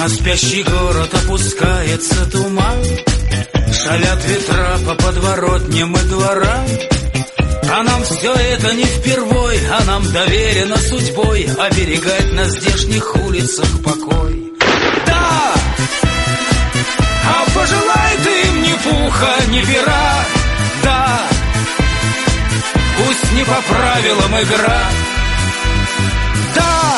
На спящий город опускается туман, шалят ветра по подворотням и дворам. А нам все это не впервой, а нам доверено судьбой оберегать на здешних улицах покой. Да! А пожелай ты им ни пуха, ни пера. Да! Пусть не по правилам игра. Да!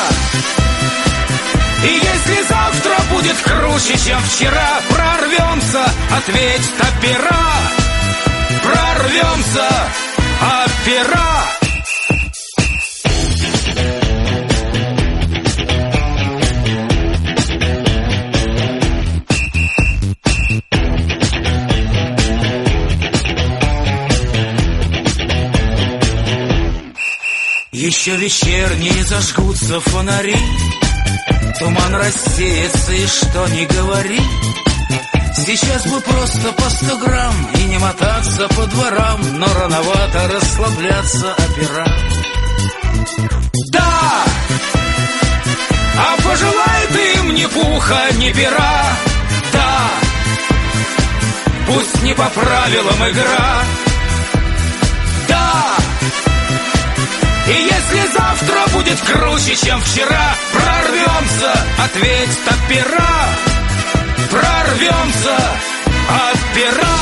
И если завтра будет круче, чем вчера, прорвемся, ответь, опера. Прорвемся, опера. Еще вечерние зажгутся фонари, туман рассеется, и что ни говори, сейчас бы просто по 100 грамм и не мотаться по дворам, но рановато расслабляться, опера. Да! А пожелай ты им ни пуха, ни пера. Да! Пусть не по правилам игра. Да! И если завтра будет круче, чем вчера, прорвемся, ответь, опера. Прорвемся, опера.